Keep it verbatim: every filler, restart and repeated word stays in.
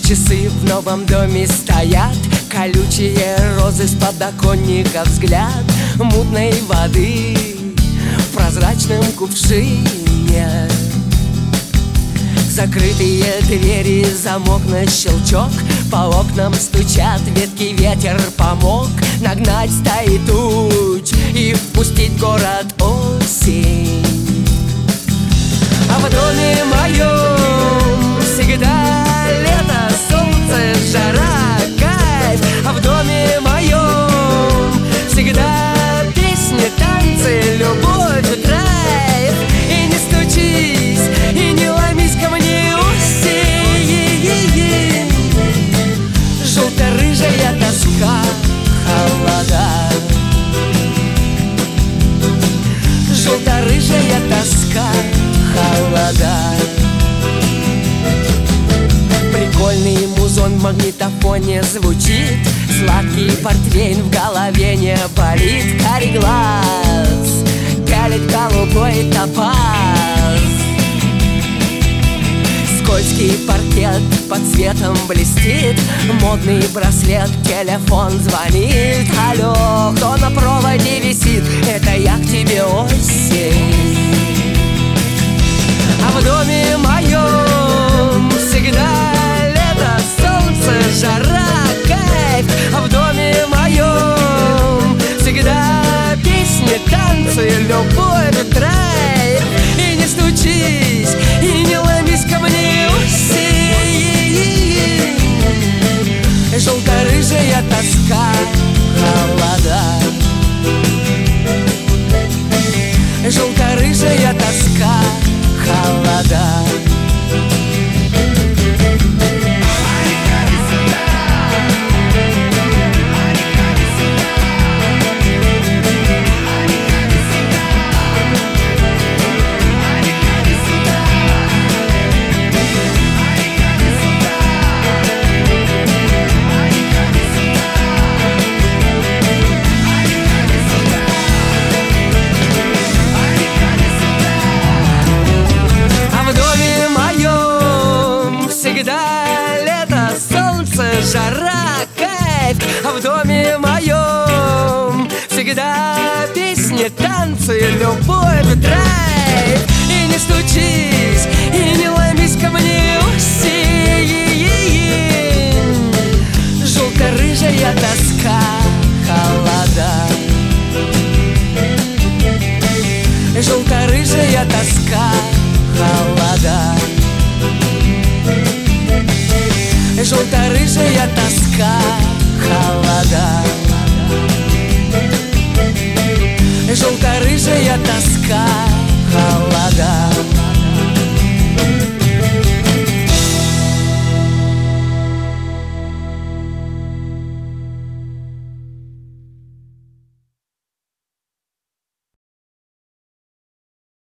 Часы в новом доме стоят, колючие розы с подоконника, взгляд мутной воды в прозрачном кувшине. Закрытые двери, замок на щелчок, по окнам стучат ветки, ветер помог нагнать стаи туч и впустить в город осень. А в доме моем всегда лето, солнце, жара, кайф. А в доме моем всегда песни, танцы, любовь, драйв. И не стучись, и не ломись ко мне, осень. Желто-рыжая тоска, холода. Желто-рыжая тоска, холода. Прикольный музон в магнитофоне звучит, сладкий портвейн в голове не болит. Карий глаз пялит голубой топаз. Скользкий паркет под светом блестит, модный браслет, телефон звонит. Алло, кто на проводе висит? Это я к тебе, осень. А в доме моем всегда лето, солнце, жара, кайф. А в доме моем всегда песни, танцы, любовь, драйв. И не стучись, и не ломись ко мне, осень. Желто-рыжая тоска, холода. Желто-рыжая тоска, холода. Всегда лето, солнце, жара, кайф. А в доме моем всегда песни, танцы, любовь, драйв. И не стучись, и не ломись ко мне, осень. Желто-рыжая тоска, холода. Желто-рыжая тоска, холода. Желто-рыжая тоска, холода. Желто-рыжая тоска, холода.